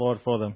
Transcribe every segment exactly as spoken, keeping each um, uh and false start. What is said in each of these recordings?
Lord for them.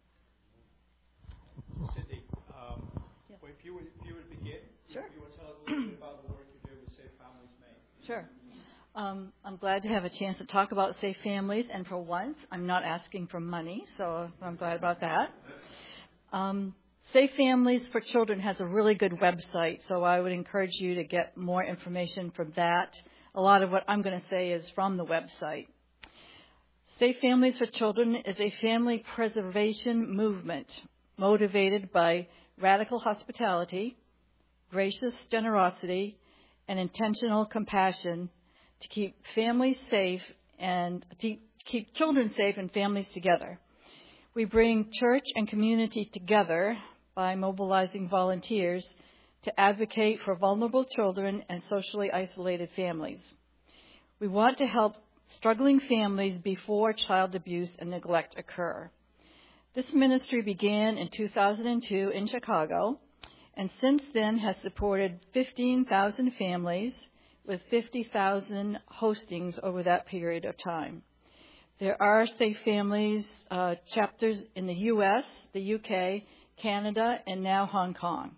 Cindy, um, yes. if, you would, if you would begin, sure. you would tell us a little bit about the work you do with Safe Families Maine. Sure. Um, I'm glad to have a chance to talk about Safe Families, and for once, I'm not asking for money, so I'm glad about that. Um, Safe Families for Children has a really good website, so I would encourage you to get more information from that. A lot of what I'm going to say is from the website. Safe Families for Children is a family preservation movement motivated by radical hospitality, gracious generosity, and intentional compassion to keep families safe and to keep children safe and families together. We bring church and community together by mobilizing volunteers to advocate for vulnerable children and socially isolated families. We want to help struggling families before child abuse and neglect occur. This ministry began in two thousand two in Chicago, and since then has supported fifteen thousand families with fifty thousand hostings over that period of time. There are Safe Families uh, chapters in the U S, the U K, Canada, and now Hong Kong.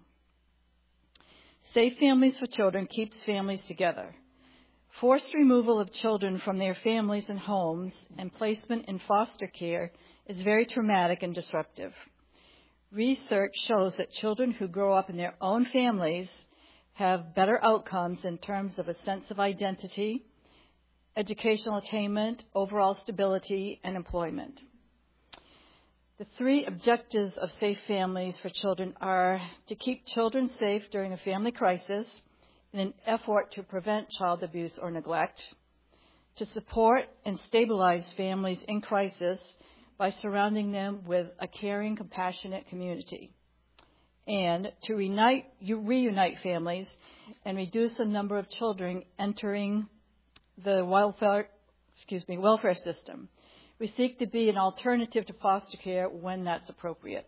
Safe Families for Children keeps families together. Forced removal of children from their families and homes and placement in foster care is very traumatic and disruptive. Research shows that children who grow up in their own families have better outcomes in terms of a sense of identity, educational attainment, overall stability, and employment. The three objectives of Safe Families for Children are to keep children safe during a family crisis in an effort to prevent child abuse or neglect, to support and stabilize families in crisis by surrounding them with a caring, compassionate community, and to reunite, reunite families and reduce the number of children entering the welfare, excuse me, welfare system. We seek to be an alternative to foster care when that's appropriate.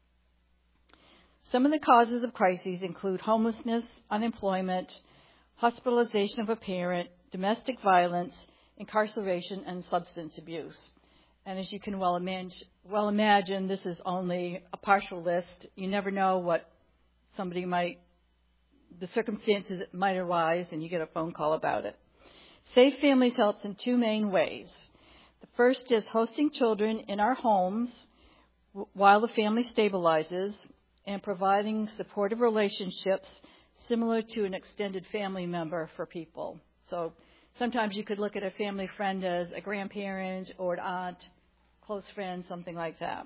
Some of the causes of crises include homelessness, unemployment, hospitalization of a parent, domestic violence, incarceration, and substance abuse. And as you can well imagine, well imagine, this is only a partial list. You never know what somebody might, the circumstances that might arise, and you get a phone call about it. Safe Families helps in two main ways. The first is hosting children in our homes while the family stabilizes and providing supportive relationships similar to an extended family member for people. So sometimes you could look at a family friend as a grandparent or an aunt, close friend, something like that.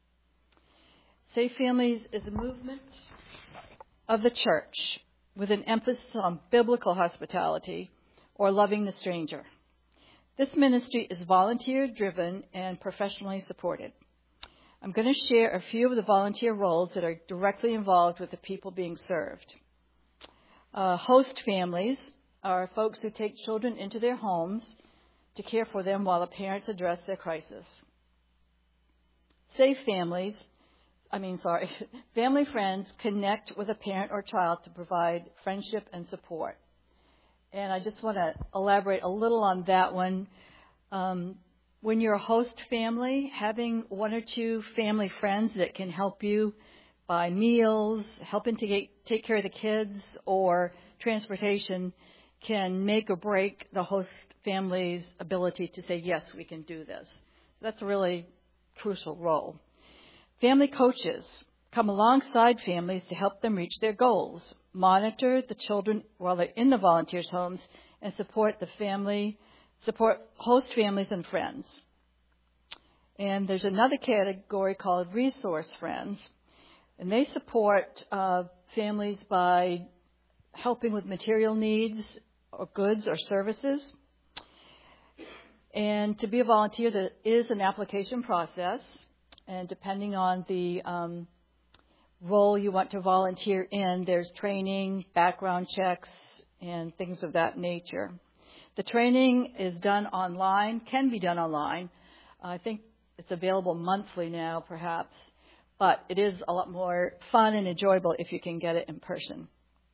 Safe Families is a movement of the church with an emphasis on biblical hospitality or loving the stranger. This ministry is volunteer-driven and professionally supported. I'm going to share a few of the volunteer roles that are directly involved with the people being served. Uh, host families are folks who take children into their homes to care for them while the parents address their crisis. Safe families, I mean, sorry, family friends connect with a parent or child to provide friendship and support. And I just want to elaborate a little on that one. Um, when you're a host family, having one or two family friends that can help you buy meals, helping to get, take care of the kids, or transportation can make or break the host family's ability to say, yes, we can do this. That's a really crucial role. Family coaches come alongside families to help them reach their goals, monitor the children while they're in the volunteers' homes, and support the family, support host families and friends. And there's another category called resource friends, and they support uh, families by helping with material needs or goods or services. And to be a volunteer, there is an application process, and depending on the um, role you want to volunteer in, there's training, background checks, and things of that nature. The training is done online, can be done online. I think it's available monthly now, perhaps, but it is a lot more fun and enjoyable if you can get it in person.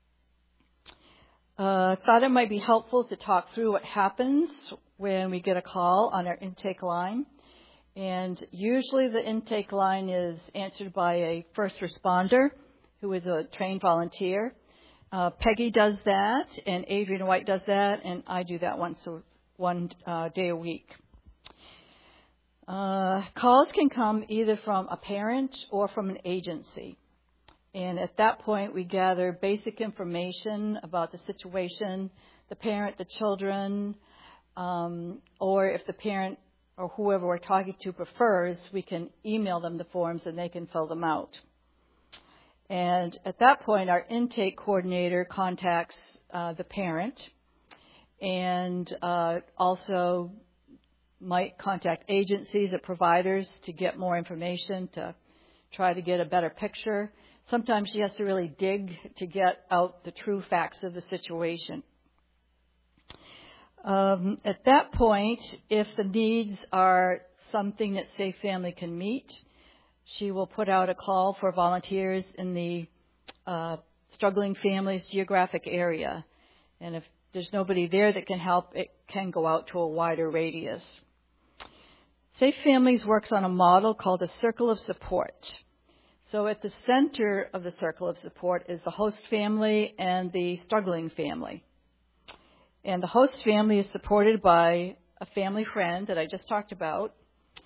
I uh, thought it might be helpful to talk through what happens when we get a call on our intake line. And usually the intake line is answered by a first responder who is a trained volunteer. Uh, Peggy does that, and Adrian White does that, and I do that once a, one uh, day a week. Uh, calls can come either from a parent or from an agency. And at that point, we gather basic information about the situation, the parent, the children, um, or if the parent or whoever we're talking to prefers, we can email them the forms and they can fill them out. And at that point, our intake coordinator contacts uh, the parent and uh, also might contact agencies or providers to get more information, to try to get a better picture. Sometimes she has to really dig to get out the true facts of the situation. Um, at that point, if the needs are something that Safe Family can meet, she will put out a call for volunteers in the uh, struggling families geographic area. And if there's nobody there that can help, it can go out to a wider radius. Safe Families works on a model called a circle of support. So at the center of the circle of support is the host family and the struggling family. And the host family is supported by a family friend that I just talked about.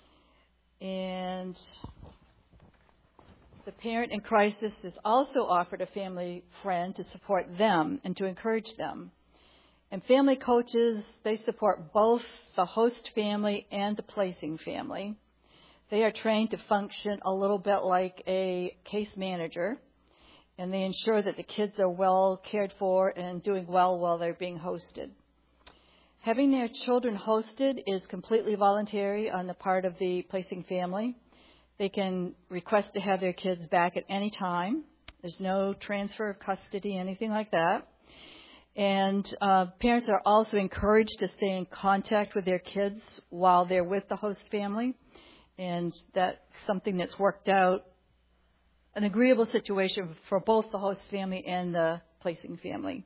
And the parent in crisis is also offered a family friend to support them and to encourage them. And family coaches, they support both the host family and the placing family. They are trained to function a little bit like a case manager, and they ensure that the kids are well cared for and doing well while they're being hosted. Having their children hosted is completely voluntary on the part of the placing family. They can request to have their kids back at any time. There's no transfer of custody, anything like that. And uh, parents are also encouraged to stay in contact with their kids while they're with the host family. And that's something that's worked out, an agreeable situation for both the host family and the placing family.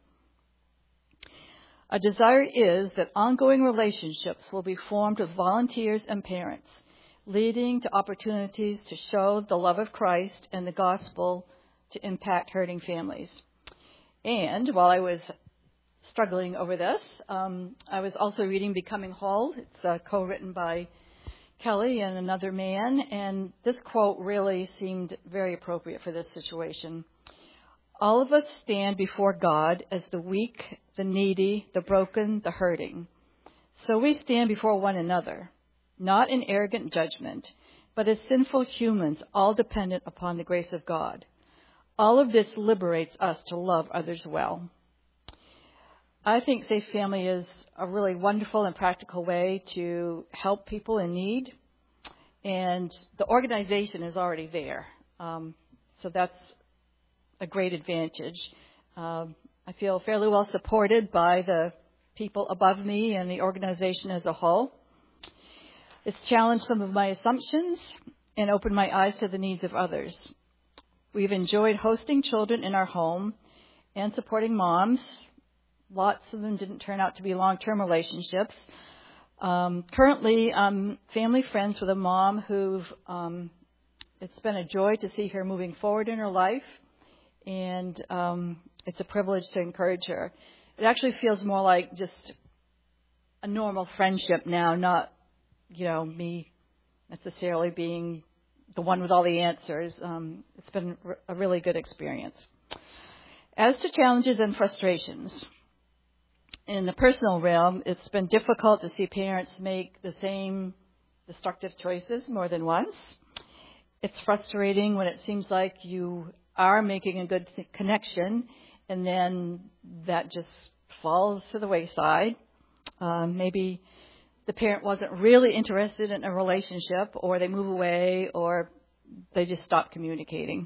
A desire is that ongoing relationships will be formed with volunteers and parents, leading to opportunities to show the love of Christ and the gospel to impact hurting families. And while I was struggling over this, um, I was also reading Becoming Whole. It's uh, co-written by Kelly and another man, and this quote really seemed very appropriate for this situation. All of us stand before God as the weak, the needy, the broken, the hurting. So we stand before one another, not in arrogant judgment, but as sinful humans, all dependent upon the grace of God. All of this liberates us to love others well. I think Safe Family is a really wonderful and practical way to help people in need. And the organization is already there. Um, so that's a great advantage. Um, I feel fairly well supported by the people above me and the organization as a whole. It's challenged some of my assumptions and opened my eyes to the needs of others. We've enjoyed hosting children in our home and supporting moms. Lots of them didn't turn out to be long-term relationships. Um, currently, I'm family friends with a mom who um, it's been a joy to see her moving forward in her life, and um, it's a privilege to encourage her. It actually feels more like just a normal friendship now, not, you know, me necessarily being the one with all the answers. Um, it's been a really good experience. As to challenges and frustrations, in the personal realm, it's been difficult to see parents make the same destructive choices more than once. It's frustrating when it seems like you are making a good th- connection and then that just falls to the wayside. Um, maybe the parent wasn't really interested in a relationship, or they move away, or they just stop communicating.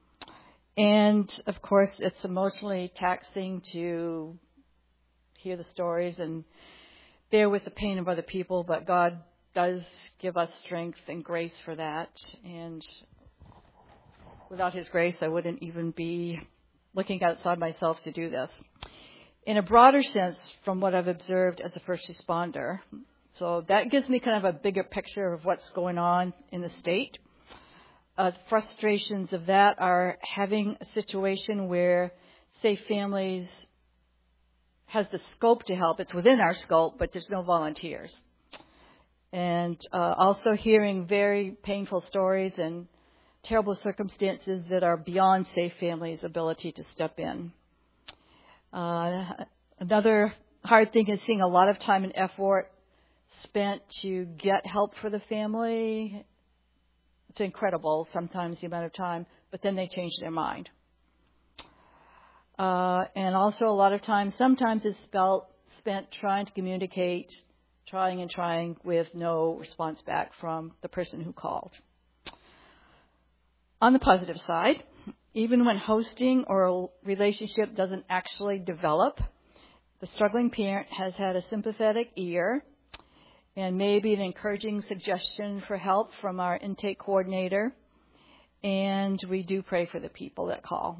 And, of course, it's emotionally taxing to hear the stories and bear with the pain of other people, but God does give us strength and grace for that. And without His grace, I wouldn't even be looking outside myself to do this. In a broader sense, from what I've observed as a first responder, So that gives me kind of a bigger picture of what's going on in the state. Uh, frustrations of that are having a situation where Safe Families has the scope to help. It's within our scope, but there's no volunteers. And uh, also hearing very painful stories and terrible circumstances that are beyond Safe Families' ability to step in. Uh, another hard thing is seeing a lot of time and effort spent to get help for the family. It's incredible sometimes the amount of time, but then they change their mind. Uh, and also a lot of time, sometimes it's spelt, spent trying to communicate, trying and trying with no response back from the person who called. On the positive side, even when hosting or a relationship doesn't actually develop, the struggling parent has had a sympathetic ear and maybe an encouraging suggestion for help from our intake coordinator. And we do pray for the people that call.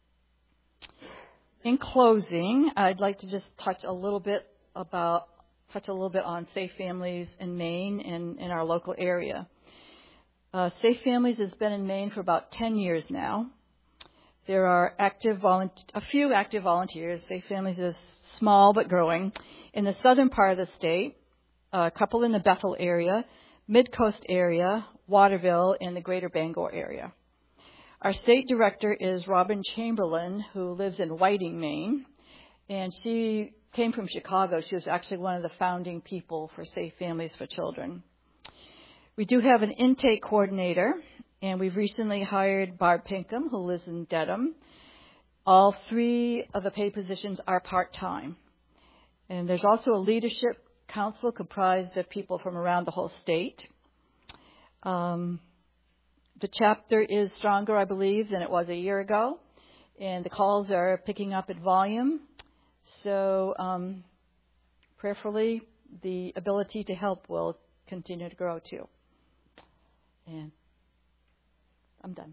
In closing, I'd like to just touch a little bit about, touch a little bit on Safe Families in Maine and in our local area. Uh, Safe Families has been in Maine for about ten years now. There are active volunteer, a few active volunteers. Safe Families is small but growing. In the southern part of the state, a couple in the Bethel area, Mid-Coast area, Waterville, and the greater Bangor area. Our state director is Robin Chamberlain, who lives in Whiting, Maine, and she came from Chicago. She was actually one of the founding people for Safe Families for Children. We do have an intake coordinator, and we've recently hired Barb Pinkham, who lives in Dedham. All three of the paid positions are part-time. And there's also a leadership council comprised of people from around the whole state. Um, the chapter is stronger, I believe, than it was a year ago, and the calls are picking up in volume. So um, prayerfully, the ability to help will continue to grow too. And I'm done.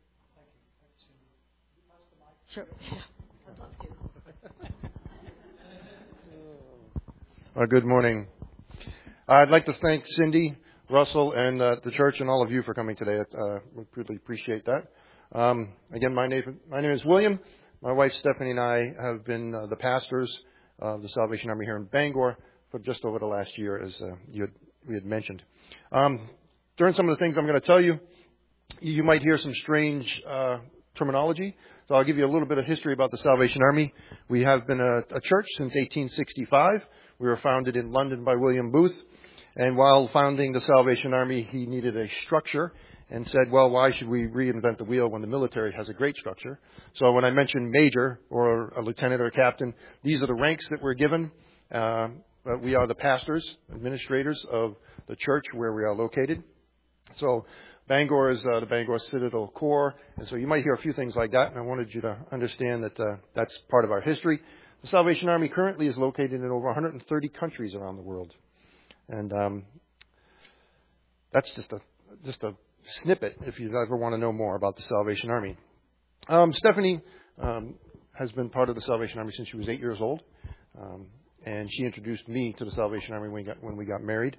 Sure. Yeah, I'd love to. Uh, good morning. I'd like to thank Cindy, Russell, and uh, the church and all of you for coming today. Uh, we really appreciate that. Um, again, my name, my name is William. My wife Stephanie and I have been uh, the pastors of the Salvation Army here in Bangor for just over the last year, as uh, you had, we had mentioned. Um, during some of the things I'm going to tell you, you might hear some strange uh, terminology. So I'll give you a little bit of history about the Salvation Army. We have been a, a church since eighteen sixty-five. We were founded in London by William Booth. And while founding the Salvation Army, he needed a structure and said, well, why should we reinvent the wheel when the military has a great structure? So when I mentioned major or a lieutenant or a captain, these are the ranks that we're given. Uh, but we are the pastors, administrators of the church where we are located. So Bangor is uh, the Bangor Citadel Corps. And so you might hear a few things like that. And I wanted you to understand that uh, that's part of our history. The Salvation Army currently is located in over one hundred thirty countries around the world. And um, that's just a just a snippet if you ever want to know more about the Salvation Army. Um, Stephanie um, has been part of the Salvation Army since she was eight years old. Um, and she introduced me to the Salvation Army when we got, when we got married.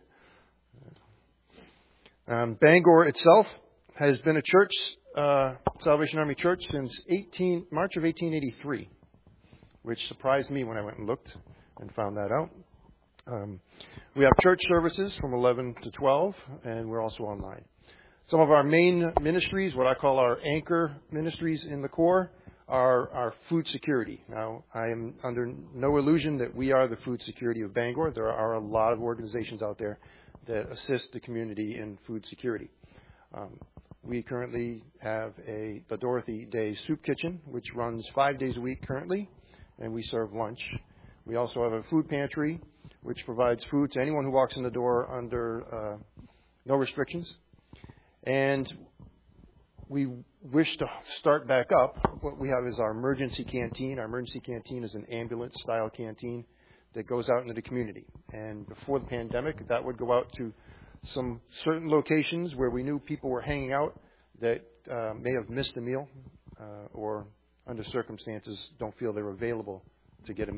Um, Bangor itself has been a church, uh, Salvation Army church, since eighteen March of eighteen eighty-three. Which surprised me when I went and looked and found that out. Um, we have church services from eleven to twelve, and we're also online. Some of our main ministries, what I call our anchor ministries in the Corps, are our food security. Now, I am under no illusion that we are the food security of Bangor. There are a lot of organizations out there that assist the community in food security. Um, we currently have a the Dorothy Day Soup Kitchen, which runs five days a week currently. And we serve lunch. We also have a food pantry, which provides food to anyone who walks in the door under uh, no restrictions. And we wish to start back up. What we have is our emergency canteen. Our emergency canteen is an ambulance-style canteen that goes out into the community. And before the pandemic, that would go out to some certain locations where we knew people were hanging out that uh, may have missed a meal uh, or under circumstances don't feel they're available to get a meal.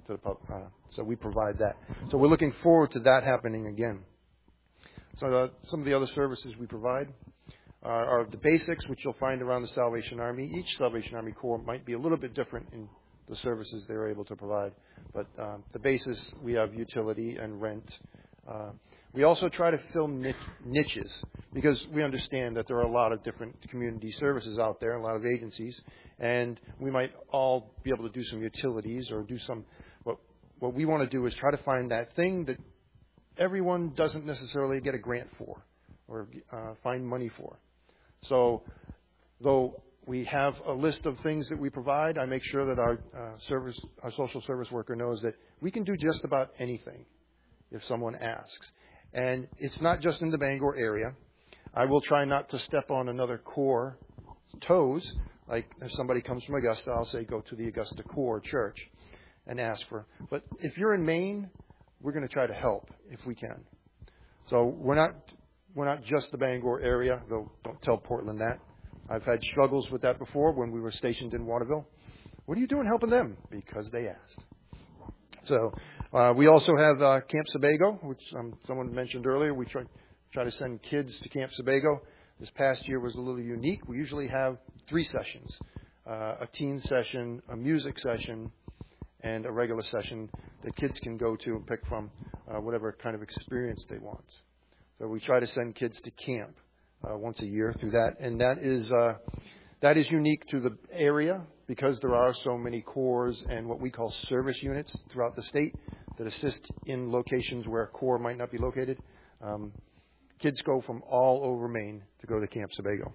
to the pub. Uh, so we provide that. So we're looking forward to that happening again. So uh, some of the other services we provide are, are the basics, which you'll find around the Salvation Army. Each Salvation Army Corps might be a little bit different in the services they're able to provide. But um, the basis, we have utility and rent. Uh, we also try to fill niches because we understand that there are a lot of different community services out there, a lot of agencies, and we might all be able to do some utilities or do some. What what we want to do is try to find that thing that everyone doesn't necessarily get a grant for or uh, find money for. So, though we have a list of things that we provide, I make sure that our uh, service, our social service worker knows that we can do just about anything if someone asks. And it's not just in the Bangor area. I will try not to step on another Corps toes. Like if somebody comes from Augusta, I'll say go to the Augusta Corps Church and ask for. But if you're in Maine, we're going to try to help if we can. So we're not we're not just the Bangor area, though don't tell Portland that. I've had struggles with that before when we were stationed in Waterville. What are you doing helping them? Because they asked. So uh, we also have uh, Camp Sebago, which um, someone mentioned earlier. We try, try to send kids to Camp Sebago. This past year was a little unique. We usually have three sessions, uh, a teen session, a music session, and a regular session that kids can go to and pick from uh, whatever kind of experience they want. So we try to send kids to camp uh, once a year through that, and that is uh, that is unique to the area because there are so many corps and what we call service units throughout the state that assist in locations where a corps might not be located. Um, kids go from all over Maine to go to Camp Sebago.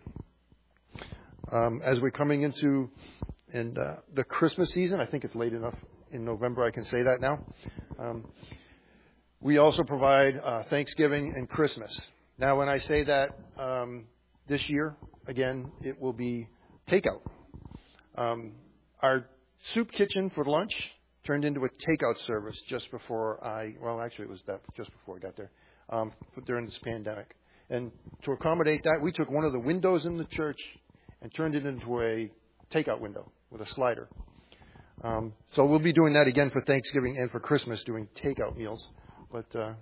Um, as we're coming into and uh, the Christmas season, I think it's late enough in November I can say that now. Um, we also provide uh, Thanksgiving and Christmas. Now, when I say that um, this year, again, it will be takeout. Um, our soup kitchen for lunch turned into a takeout service just before I, well, actually it was that just before I got there, um, during this pandemic. And to accommodate that, we took one of the windows in the church and turned it into a takeout window with a slider. Um, so we'll be doing that again for Thanksgiving and for Christmas, doing takeout meals. But uh,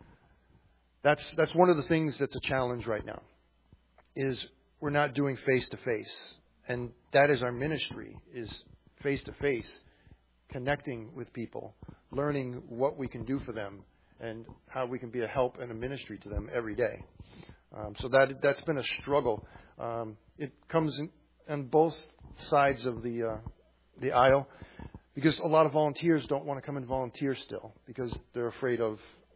that's that's one of the things that's a challenge right now, is we're not doing face-to-face. And that is our ministry, is face-to-face, connecting with people, learning what we can do for them, and how we can be a help and a ministry to them every day. Um, so that that's been a struggle. Um, it comes in, on both sides of the uh, the aisle, because a lot of volunteers don't want to come and volunteer still because they're afraid of.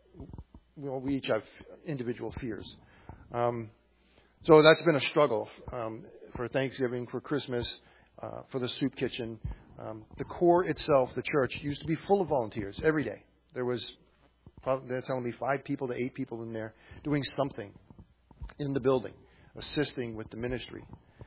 Well, we each have individual fears. Um, so that's been a struggle um, for Thanksgiving, for Christmas, uh, for the soup kitchen. Um, the Corps itself, the church, used to be full of volunteers every day. There was, they're telling me, five people to eight people in there doing something in the building, assisting with the ministry.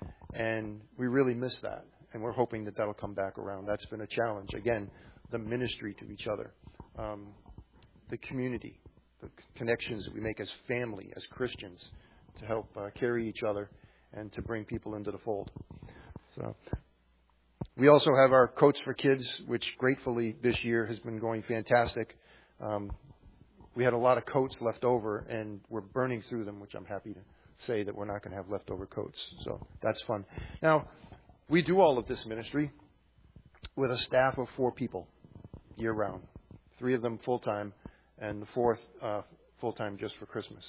And we really miss that. And we're hoping that that'll come back around. That's been a challenge. Again, the ministry to each other, um, the community, the connections that we make as family, as Christians, to help uh, carry each other and to bring people into the fold. So we also have our Coats for Kids, which gratefully this year has been going fantastic. Um, we had a lot of coats left over, and we're burning through them, which I'm happy to say that we're not going to have leftover coats. So that's fun. Now, we do all of this ministry with a staff of four people year-round, three of them full-time, and the fourth uh, full-time just for Christmas.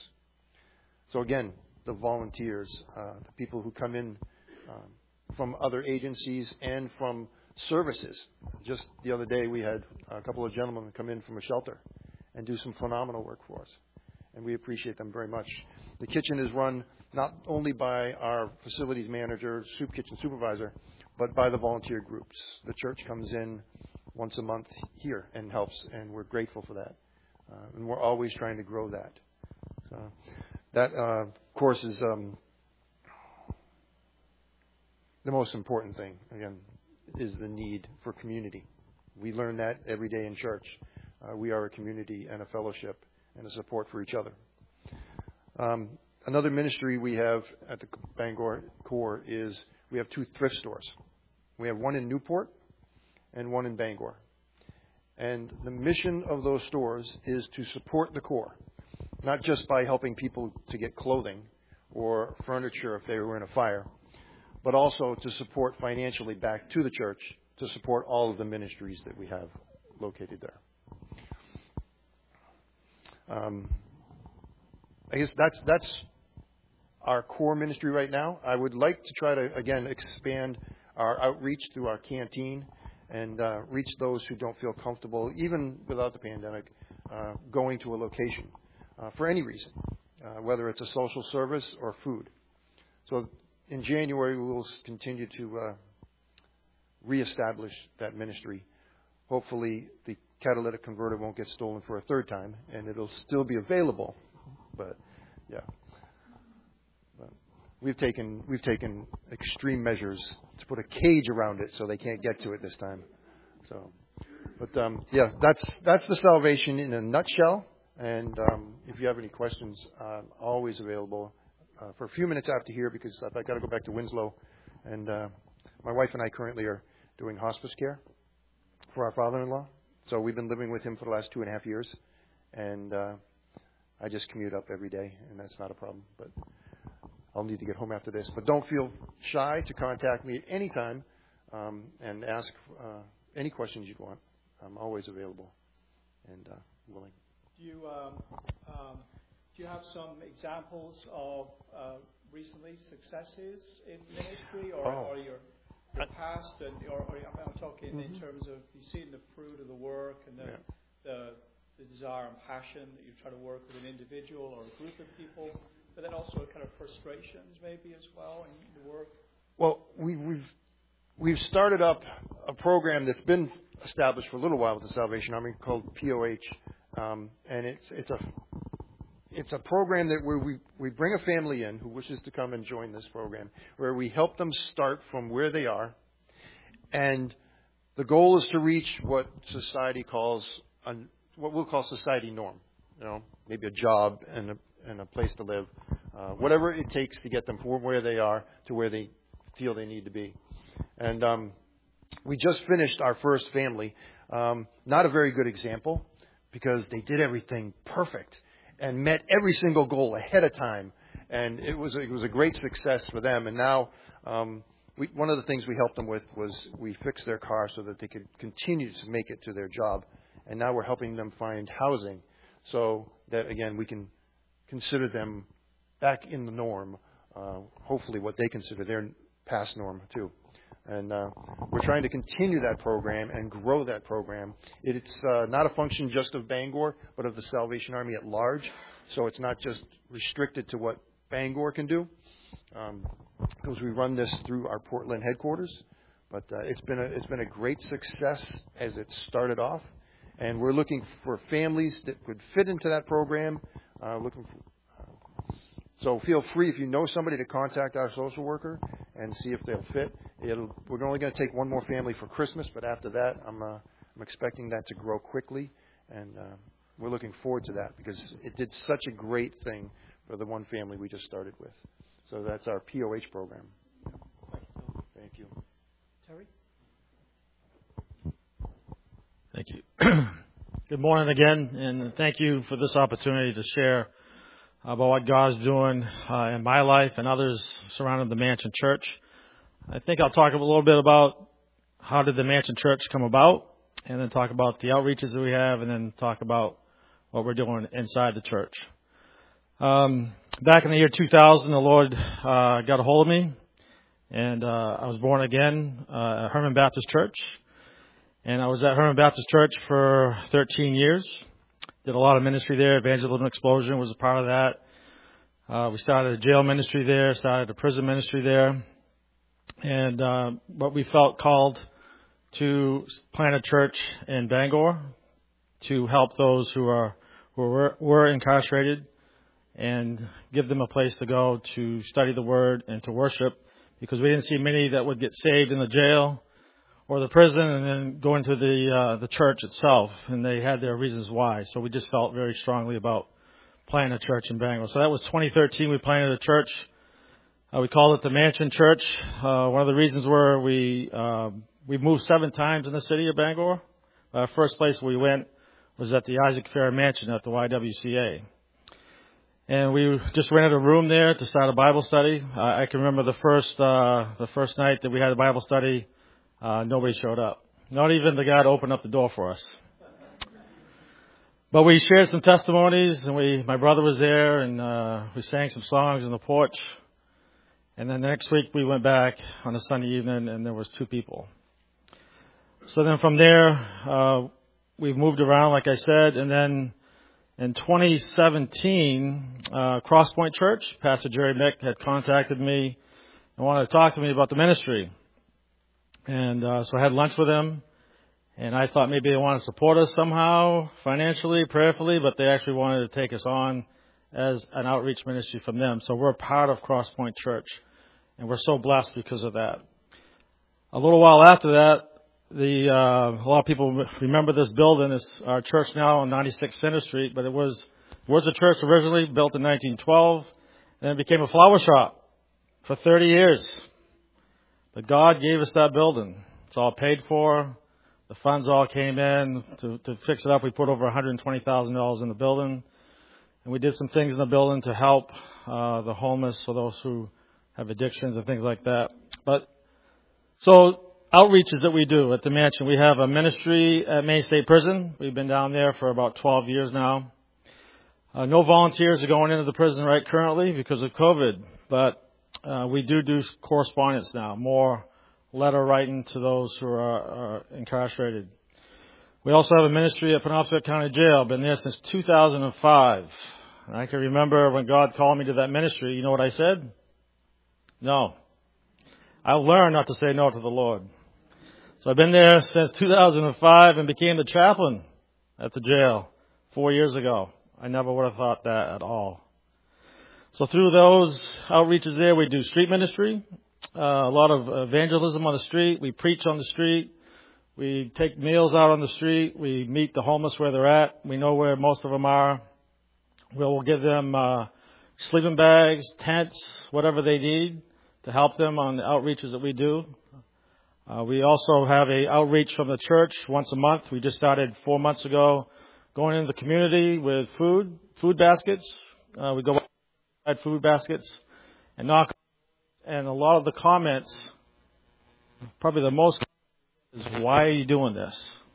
So again, the volunteers, uh, the people who come in um, from other agencies and from services. Just the other day, we had a couple of gentlemen come in from a shelter and do some phenomenal work for us, and we appreciate them very much. The kitchen is run not only by our facilities manager, soup kitchen supervisor, but by the volunteer groups. The church comes in once a month here and helps, and we're grateful for that. Uh, and we're always trying to grow that. So that, uh, of course, is um, the most important thing, again, is the need for community. We learn that every day in church. Uh, we are a community and a fellowship and a support for each other. Um, another ministry we have at the Bangor Corps is we have two thrift stores. We have one in Newport and one in Bangor. And the mission of those stores is to support the core, not just by helping people to get clothing or furniture if they were in a fire, but also to support financially back to the church to support all of the ministries that we have located there. Um, I guess that's that's our core ministry right now. I would like to try to, again, expand our outreach through our canteen and uh, reach those who don't feel comfortable, even without the pandemic, uh, going to a location uh, for any reason, uh, whether it's a social service or food. So in January, we will continue to uh, reestablish that ministry. Hopefully, the catalytic converter won't get stolen for a third time, and it'll still be available. But yeah, but we've taken we've taken extreme measures to put a cage around it so they can't get to it this time. So, but um, yeah, that's that's the salvation in a nutshell. And um, if you have any questions, I'm always available uh, for a few minutes after here because I've got to go back to Winslow, and uh, my wife and I currently are doing hospice care for our father-in-law. So we've been living with him for the last two and a half years, and uh, I just commute up every day, and that's not a problem. But I'll need to get home after this. But don't feel shy to contact me at any time um, and ask uh, any questions you want. I'm always available and uh, willing. Do you um, um, do you have some examples of uh, recently successes in ministry, or, oh. or your your past, and or, or I'm talking mm-hmm. in terms of you've seen the fruit of the work and the, yeah. the the desire and passion that you try to work with an individual or a group of people, but then also kind of frustrations maybe as well in the work? Well, we, we've we've started up a program that's been established for a little while with the Salvation Army called P O H, um, and it's it's a it's a program that where we we bring a family in who wishes to come and join this program, where we help them start from where they are, and the goal is to reach what society calls a, what we'll call society norm. You know, maybe a job and a and a place to live, uh, whatever it takes to get them from where they are to where they feel they need to be. And um, we just finished our first family. Um, not a very good example because they did everything perfect and met every single goal ahead of time. And it was, it was a great success for them. And now um, we, one of the things we helped them with was we fixed their car so that they could continue to make it to their job. And now we're helping them find housing so that, again, we can consider them back in the norm, uh, hopefully what they consider their past norm too. And uh, we're trying to continue that program and grow that program. It's uh, not a function just of Bangor, but of the Salvation Army at large. So it's not just restricted to what Bangor can do, um, because we run this through our Portland headquarters. But uh, it's been a, it's been a great success as it started off. And we're looking for families that could fit into that program. Uh, looking for, uh, so feel free if you know somebody to contact our social worker and see if they'll fit. It'll, we're only going to take one more family for Christmas, but after that, I'm uh, I'm expecting that to grow quickly, and uh, we're looking forward to that because it did such a great thing for the one family we just started with. So that's our P O H program. Thank you. Terry? Thank you. Good morning again, and thank you for this opportunity to share about what God's doing uh, in my life and others surrounding the Mansion Church. I think I'll talk a little bit about how did the Mansion Church come about, and then talk about the outreaches that we have, and then talk about what we're doing inside the church. Um, back in the year two thousand, the Lord uh, got a hold of me, and uh, I was born again uh, at Herman Baptist Church. And I was at Herman Baptist Church for thirteen years. Did a lot of ministry there. Evangelism Explosion was a part of that. Uh, we started a jail ministry there, started a prison ministry there. And uh, but we felt called to plant a church in Bangor to help those who are who were, were incarcerated and give them a place to go to study the Word and to worship, because we didn't see many that would get saved in the jail or the prison and then go into the uh, the church itself, and they had their reasons why. So we just felt very strongly about planting a church in Bangor. So that was twenty thirteen. We planted a church. Uh, we called it the Mansion Church. Uh, one of the reasons were we uh, we moved seven times in the city of Bangor, Our first place we went was at the Isaac Fair Mansion at the Y W C A. And we just rented a room there to start a Bible study. Uh, I can remember the first uh, the first night that we had a Bible study, uh, nobody showed up. Not even the guy to open up the door for us. But we shared some testimonies, and we my brother was there, and uh, we sang some songs on the porch. And then the next week we went back on a Sunday evening, and there was two people. So then from there, uh, we've moved around, like I said, and then in twenty seventeen, uh, Crosspoint Church, Pastor Jerry Mick had contacted me and wanted to talk to me about the ministry. And uh, so I had lunch with him, and I thought maybe they wanted to support us somehow, financially, prayerfully, but they actually wanted to take us on as an outreach ministry from them. So we're a part of Crosspoint Church, and we're so blessed because of that. A little while after that, The uh, a lot of people remember this building. It's our church now on ninety-six Center Street, but it was was a church originally built in nineteen twelve, and it became a flower shop for thirty years. But God gave us that building. It's all paid for. The funds all came in to, to fix it up. We put over one hundred twenty thousand dollars in the building, and we did some things in the building to help uh, the homeless, or those who have addictions and things like that. But so. Outreaches that we do at the mansion. We have a ministry at Maine State Prison. We've been down there for about twelve years now. Uh, no volunteers are going into the prison right currently because of COVID, but uh, we do do correspondence now, more letter writing to those who are, are incarcerated. We also have a ministry at Penobscot County Jail. Been there since two thousand five. And I can remember when God called me to that ministry, you know what I said? No. I learned not to say no to the Lord. So I've been there since two thousand five and became the chaplain at the jail four years ago. I never would have thought that at all. So through those outreaches there, we do street ministry, uh, a lot of evangelism on the street. We preach on the street. We take meals out on the street. We meet the homeless where they're at. We know where most of them are. We'll give them uh, sleeping bags, tents, whatever they need to help them on the outreaches that we do. Uh, we also have a outreach from the church once a month. We just started four months ago going into the community with food, food baskets. Uh, we go outside food baskets and knock. And a lot of the comments, probably the most, is why are you doing this?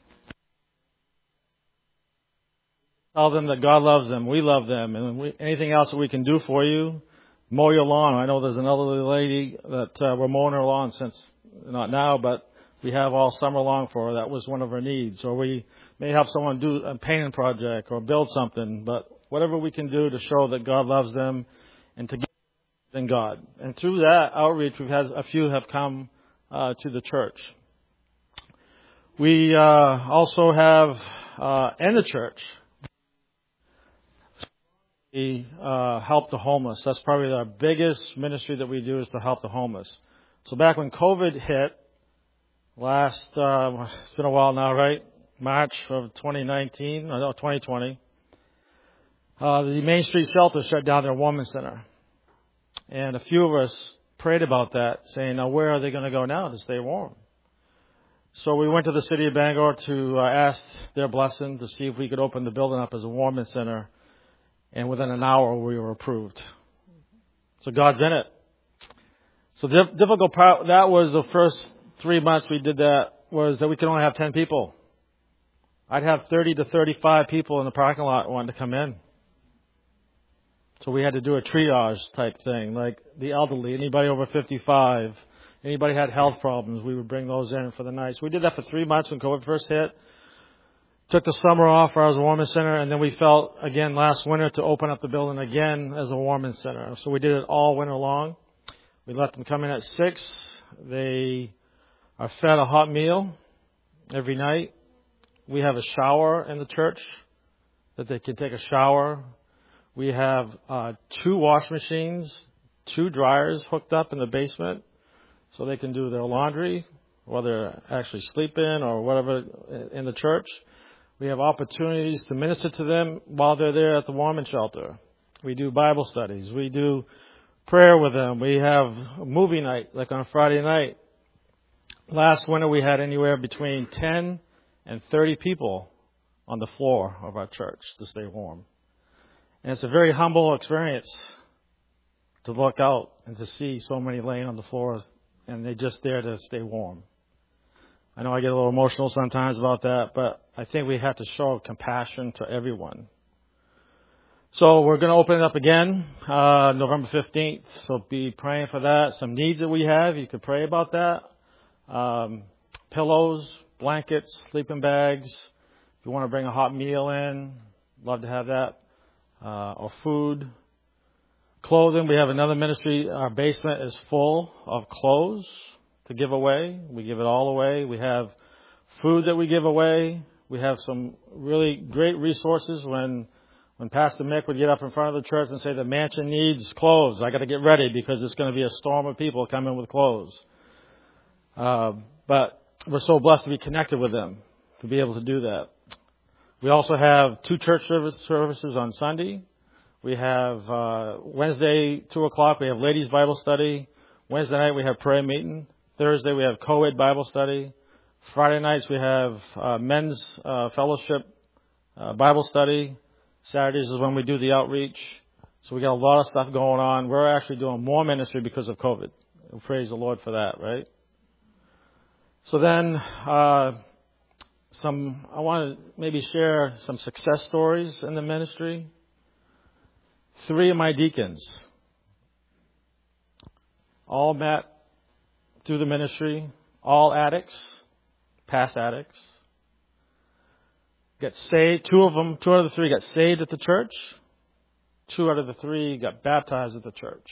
Tell them that God loves them. We love them. And we, anything else that we can do for you, mow your lawn. I know there's an elderly lady that uh, we're mowing her lawn since, not now, but we have all summer long for her. That was one of her needs. Or we may help someone do a painting project or build something. But whatever we can do to show that God loves them and to give in God. And through that outreach, we've had a few have come uh, to the church. We uh, also have uh, in the church, we uh, help the homeless. That's probably our biggest ministry that we do, is to help the homeless. So back when COVID hit, last, uh, it's been a while now, right? March of twenty nineteen, no, twenty twenty, uh, the Main Street Shelter shut down their women's center. And a few of us prayed about that, saying, now where are they going to go now to stay warm? So we went to the city of Bangor to uh, ask their blessing to see if we could open the building up as a warming center. And within an hour, we were approved. So God's in it. So the difficult part, that was the first three months we did that, was that we could only have ten people. I'd have thirty to thirty-five people in the parking lot wanting to come in. So we had to do a triage type thing, like the elderly, anybody over fifty-five, anybody had health problems, we would bring those in for the night. So we did that for three months when COVID first hit. Took the summer off for our warming center, and then we felt, again, last winter to open up the building again as a warming center. So we did it all winter long. We let them come in at six. They are fed a hot meal every night. We have a shower in the church that they can take a shower. We have uh, two wash machines, two dryers hooked up in the basement so they can do their laundry, whether actually sleeping or whatever in the church. We have opportunities to minister to them while they're there at the warming shelter. We do Bible studies. We do prayer with them. We have a movie night, like on a Friday night. Last winter we had anywhere between ten and thirty people on the floor of our church to stay warm. And it's a very humble experience to look out and to see so many laying on the floor, and they're just there to stay warm. I know I get a little emotional sometimes about that, but I think we have to show compassion to everyone. So we're going to open it up again, uh, November fifteenth. So be praying for that. Some needs that we have, you could pray about that. Um, pillows, blankets, sleeping bags. If you want to bring a hot meal in, love to have that. Uh, or food. Clothing, we have another ministry. Our basement is full of clothes to give away. We give it all away. We have food that we give away. We have some really great resources. When when Pastor Mick would get up in front of the church and say the mansion needs clothes, I got to get ready because it's going to be a storm of people coming with clothes. Uh, but we're so blessed to be connected with them, to be able to do that. We also have two church service, services on Sunday. We have uh, Wednesday, two o'clock, we have ladies' Bible study. Wednesday night, we have prayer meeting. Thursday, we have co-ed Bible study. Friday nights, we have uh, men's uh, fellowship uh, Bible study. Saturdays is when we do the outreach. So we got a lot of stuff going on. We're actually doing more ministry because of COVID. Praise the Lord for that, right? So then, uh, some I want to maybe share some success stories in the ministry. Three of my deacons all met through the ministry, all addicts, past addicts. Got saved. Two of them, two out of the three got saved at the church. Two out of the three got baptized at the church.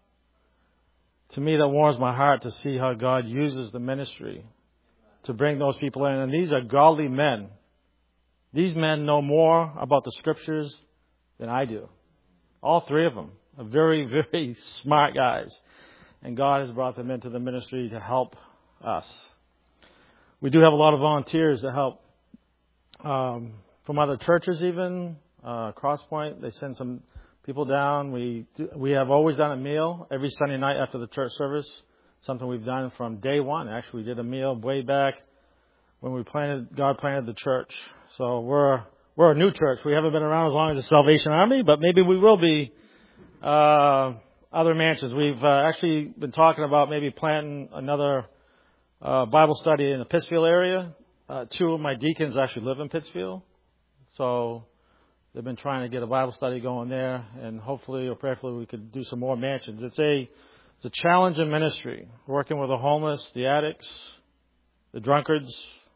To me, that warms my heart to see how God uses the ministry to bring those people in. And these are godly men. These men know more about the scriptures than I do. All three of them are very, very smart guys. And God has brought them into the ministry to help us. We do have a lot of volunteers that help um, from other churches even. Uh, Crosspoint, they send some people down. We do, we have always done a meal every Sunday night after the church service. Something we've done from day one. Actually, we did a meal way back when we planted, God planted the church. So we're we're a new church. We haven't been around as long as the Salvation Army, but maybe we will be uh, other mansions. We've uh, actually been talking about maybe planting another uh, Bible study in the Pittsfield area. Uh, two of my deacons actually live in Pittsfield, so they've been trying to get a Bible study going there, and hopefully or prayerfully we could do some more mansions. It's a It's a challenge in ministry, working with the homeless, the addicts, the drunkards.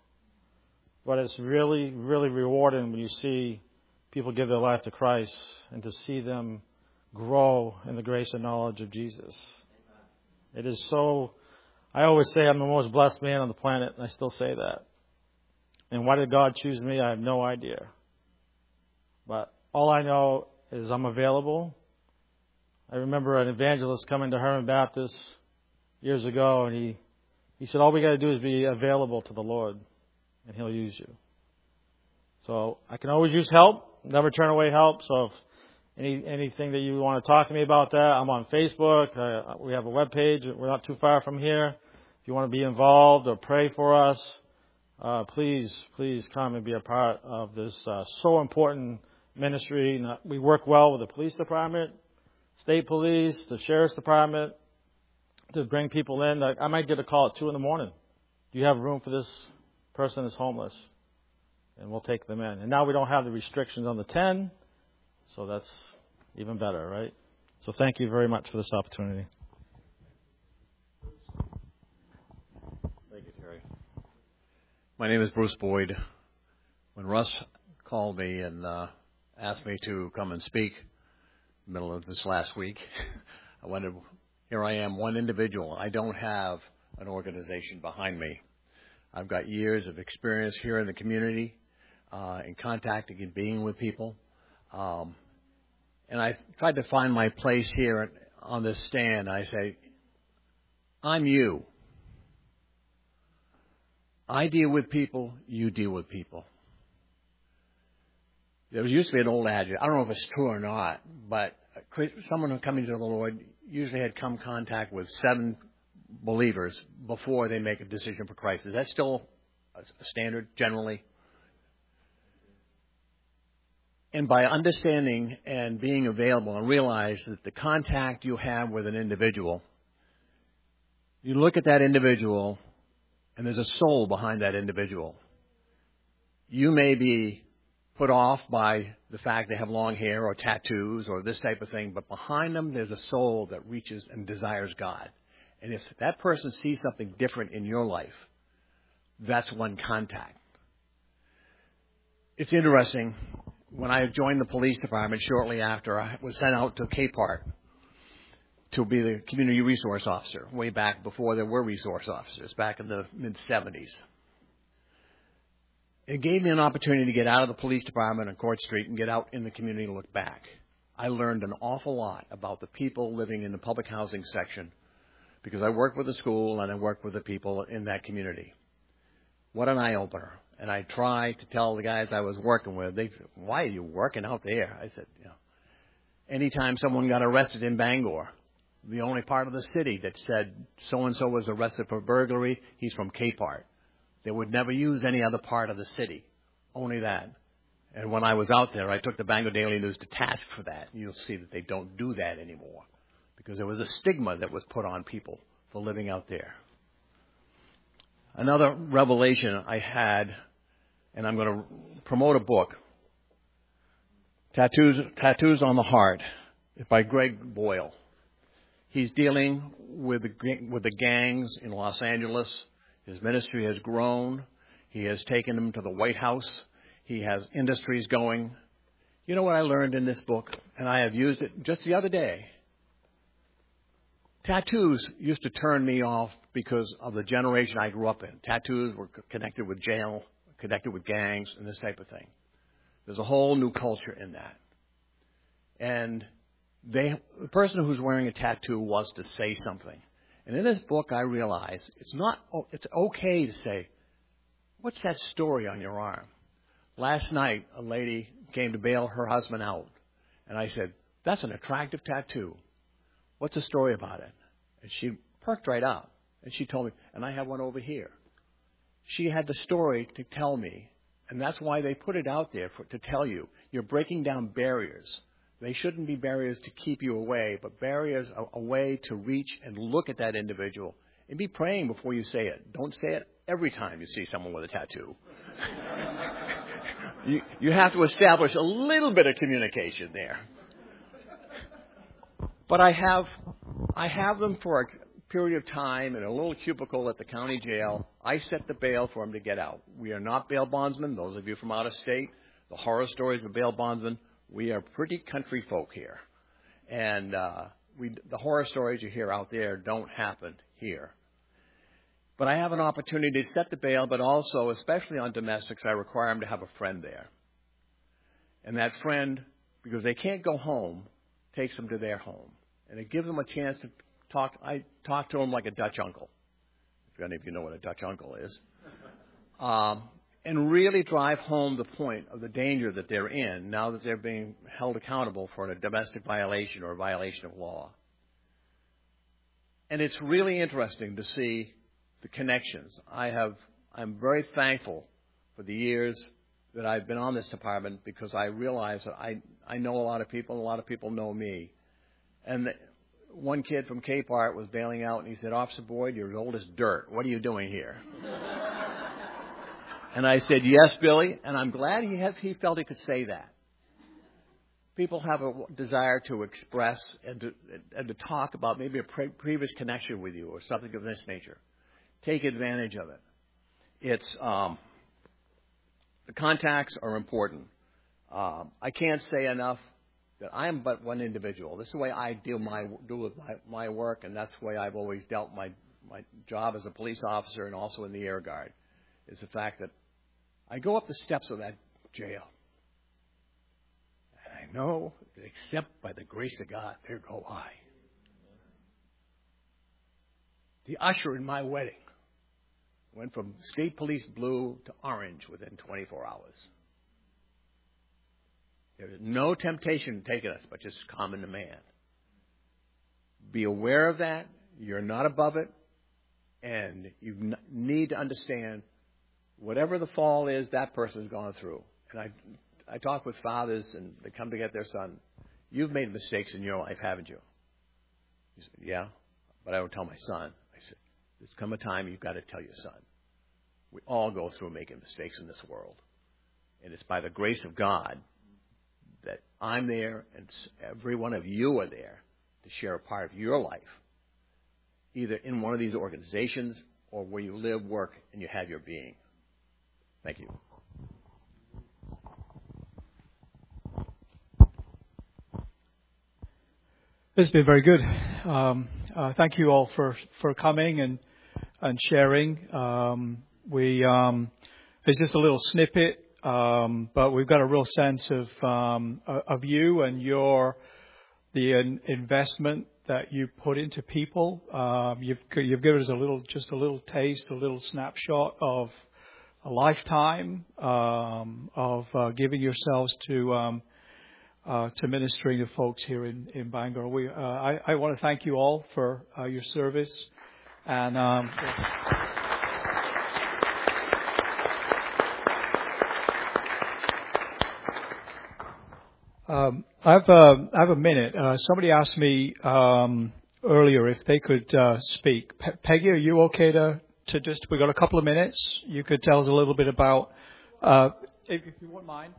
But it's really, really rewarding when you see people give their life to Christ and to see them grow in the grace and knowledge of Jesus. It is so, I always say I'm the most blessed man on the planet, and I still say that. And why did God choose me? I have no idea. But all I know is I'm available. I remember an evangelist coming to Herman Baptist years ago, and he, he said, all we got to do is be available to the Lord, and He'll use you. So I can always use help, never turn away help. So if any anything that you want to talk to me about that, I'm on Facebook. Uh, we have a webpage. We're not too far from here. If you want to be involved or pray for us, uh, please, please come and be a part of this uh, so important ministry. We work well with the police department, state police, the sheriff's department, to bring people in. I might get a call at two in the morning. Do you have room for this person that's homeless? And we'll take them in. And now we don't have the restrictions on the ten, so that's even better, right? So thank you very much for this opportunity. Thank you, Terry. My name is Bruce Boyd. When Russ called me and uh, asked me to come and speak middle of this last week, I wondered, here I am, one individual. I don't have an organization behind me. I've got years of experience here in the community, uh, in contacting and being with people. Um, and I tried to find my place here on this stand. I say, I'm you. I deal with people, you deal with people. There used to be an old adage, I don't know if it's true or not, but someone coming to the Lord usually had come contact with seven believers before they make a decision for Christ. Is that still a standard generally. And by understanding and being available and realize that the contact you have with an individual, you look at that individual and there's a soul behind that individual. You may be put off by the fact they have long hair or tattoos or this type of thing, but behind them there's a soul that reaches and desires God. And if that person sees something different in your life, that's one contact. It's interesting. When I joined the police department shortly after, I was sent out to Capehart to be the community resource officer, way back before there were resource officers, back in the mid-seventies. It gave me an opportunity to get out of the police department on Court Street and get out in the community and look back. I learned an awful lot about the people living in the public housing section because I worked with the school and I worked with the people in that community. What an eye-opener. And I tried to tell the guys I was working with, they said, why are you working out there? I said, you know, anytime someone got arrested in Bangor, the only part of the city that said so-and-so was arrested for burglary, he's from Capehart. They would never use any other part of the city, only that. And when I was out there, I took the Bangor Daily News to task for that. You'll see that they don't do that anymore because there was a stigma that was put on people for living out there. Another revelation I had, and I'm going to promote a book, Tattoos, Tattoos on the Heart, by Greg Boyle. He's dealing with the, with the gangs in Los Angeles. His ministry has grown. He has taken them to the White House. He has industries going. You know what I learned in this book? And I have used it just the other day. Tattoos used to turn me off because of the generation I grew up in. Tattoos were connected with jail, connected with gangs, and this type of thing. There's a whole new culture in that. And they, the person who's wearing a tattoo wants to say something. And in this book, I realized it's not, it's okay to say, what's that story on your arm? Last night, a lady came to bail her husband out. And I said, that's an attractive tattoo. What's the story about it? And she perked right up. And she told me, and I have one over here. She had the story to tell me. And that's why they put it out there, for, to tell you. You're breaking down barriers. They shouldn't be barriers to keep you away, but barriers a, a way to reach and look at that individual. And be praying before you say it. Don't say it every time you see someone with a tattoo. you, you have to establish a little bit of communication there. But I have, I have them for a period of time in a little cubicle at the county jail. I set the bail for them to get out. We are not bail bondsmen. Those of you from out of state, the horror stories of bail bondsmen, we are pretty country folk here. And uh, we, the horror stories you hear out there don't happen here. But I have an opportunity to set the bail, but also, especially on domestics, I require them to have a friend there. And that friend, because they can't go home, takes them to their home. And it gives them a chance to talk. I talk to them like a Dutch uncle, if any of you know what a Dutch uncle is. Um, and really drive home the point of the danger that they're in now that they're being held accountable for a domestic violation or a violation of law. And it's really interesting to see the connections. I have, I'm very thankful for the years that I've been on this department because I realize that I, I know a lot of people and a lot of people know me. And the, one kid from Capehart was bailing out and he said, Officer Boyd, you're old as dirt. What are you doing here? And I said, yes, Billy, and I'm glad he had, he felt he could say that. People have a desire to express and to, and to talk about maybe a pre- previous connection with you or something of this nature. Take advantage of it. It's um, the contacts are important. Um, I can't say enough that I am but one individual. This is the way I deal my do with my, my work, and that's the way I've always dealt my my job as a police officer and also in the Air Guard. Is the fact that I go up the steps of that jail, and I know that except by the grace of God, there go I. The usher in my wedding went from state police blue to orange within twenty-four hours. There is no temptation taking us, but just common to man. Be aware of that. You're not above it, and you need to understand whatever the fall is that person's gone through. And I, I talk with fathers, and they come to get their son. You've made mistakes in your life, haven't you? He said, yeah, but I don't tell my son. I said, there's come a time you've got to tell your son. We all go through making mistakes in this world. And it's by the grace of God that I'm there and every one of you are there to share a part of your life, either in one of these organizations or where you live, work, and you have your being. Thank you. This has been very good. Um, uh, thank you all for, for coming and and sharing. Um, we um, it's just a little snippet, um, but we've got a real sense of um, of you and your the in investment that you put into people. Um, you've you've given us a little, just a little taste, a little snapshot of a lifetime um, of uh, giving yourselves to. Um, Uh, to ministering to folks here in, in Bangor. We, uh, I, I want to thank you all for uh, your service. And um, um, I, have, uh, I have a minute. Uh, somebody asked me um, earlier if they could uh, speak. Pe- Peggy, are you okay to, to just, we got a couple of minutes. You could tell us a little bit about, uh, if, if you wouldn't mind.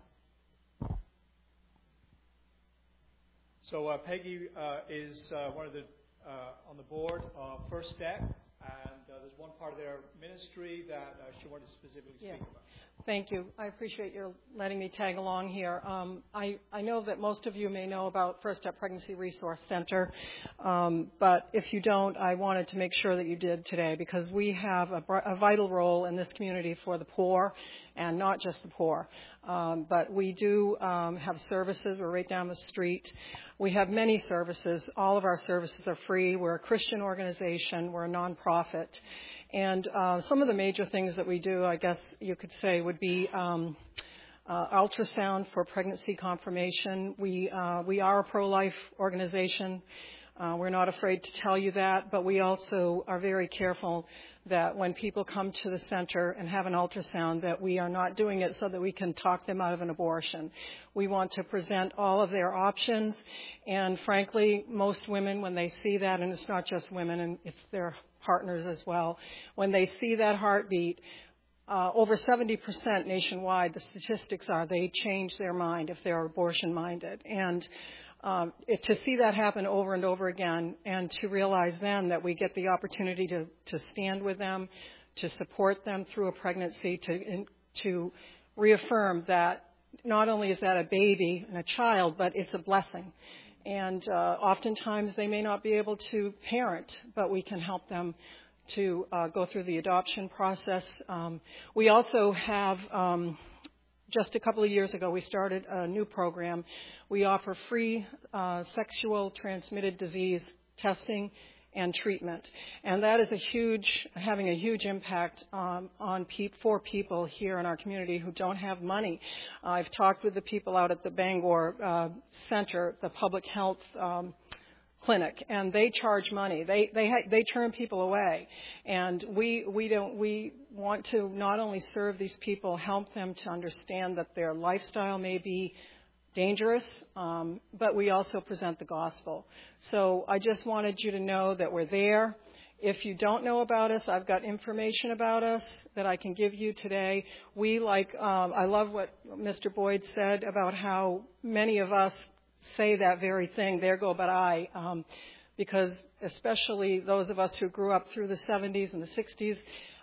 So uh, Peggy uh, is uh, one of the uh, on the board of First Step, and uh, there's one part of their ministry that uh, she wanted to specifically speak yes. about. Thank you. I appreciate your letting me tag along here. Um, I, I know that most of you may know about First Step Pregnancy Resource Center, um, but if you don't, I wanted to make sure that you did today, because we have a, a vital role in this community for the poor, and not just the poor. Um, but we do um, have services. We're right down the street. We have many services. All of our services are free. We're a Christian organization. We're a nonprofit. And uh, some of the major things that we do, I guess you could say, would be um, uh, ultrasound for pregnancy confirmation. We, uh, we are a pro-life organization. Uh, we're not afraid to tell you that, but we also are very careful that when people come to the center and have an ultrasound, that we are not doing it so that we can talk them out of an abortion. We want to present all of their options, and frankly, most women, when they see that, and it's not just women, and it's their partners as well, when they see that heartbeat, uh, over seventy percent nationwide, the statistics are they change their mind if they're abortion-minded. And Um, it, to see that happen over and over again, and to realize then that we get the opportunity to, to stand with them, to support them through a pregnancy, to, in, to reaffirm that not only is that a baby and a child, but it's a blessing. And uh, oftentimes they may not be able to parent, but we can help them to uh, go through the adoption process. Um, we also have... Um, Just a couple of years ago, we started a new program. We offer free uh, sexual transmitted disease testing and treatment. And that is a huge, having a huge impact um, on pe- for people here in our community who don't have money. Uh, I've talked with the people out at the Bangor uh, Center, the public health um, clinic, and they charge money. They they ha- they turn people away, and we we don't we want to not only serve these people, help them to understand that their lifestyle may be dangerous, um, but we also present the gospel. So I just wanted you to know that we're there. If you don't know about us, I've got information about us that I can give you today. We like um, I love what Mister Boyd said about how many of us say that very thing, there go but I, um, because especially those of us who grew up through the seventies and the sixties,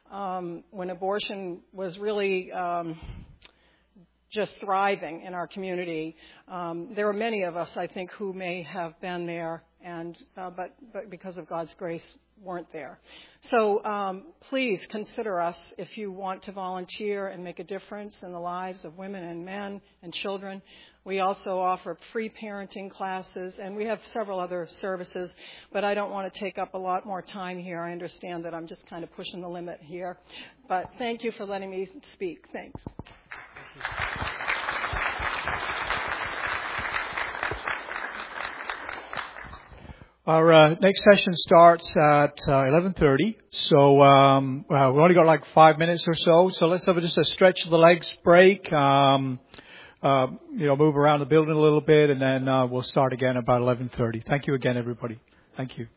um, when abortion was really um, just thriving in our community, um, there are many of us, I think, who may have been there, and uh, but, but because of God's grace, weren't there. So um, please consider us if you want to volunteer and make a difference in the lives of women and men and children. We also offer free parenting classes, and we have several other services, but I don't want to take up a lot more time here. I understand that I'm just kind of pushing the limit here. But thank you for letting me speak. Thanks. Our uh, next session starts at uh, eleven thirty, so um, well, we've only got like five minutes or so, so let's have just a stretch of the legs break, um, uh, you know, move around the building a little bit, and then uh, we'll start again about eleven thirty. Thank you again, everybody. Thank you.